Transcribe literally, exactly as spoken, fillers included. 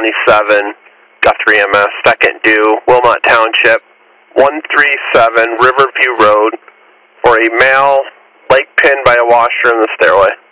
twenty-seven, Guthrie M S, second due, Wilmot Township, one three seven Riverview Road, for a male leg pinned by a washer in the stairway.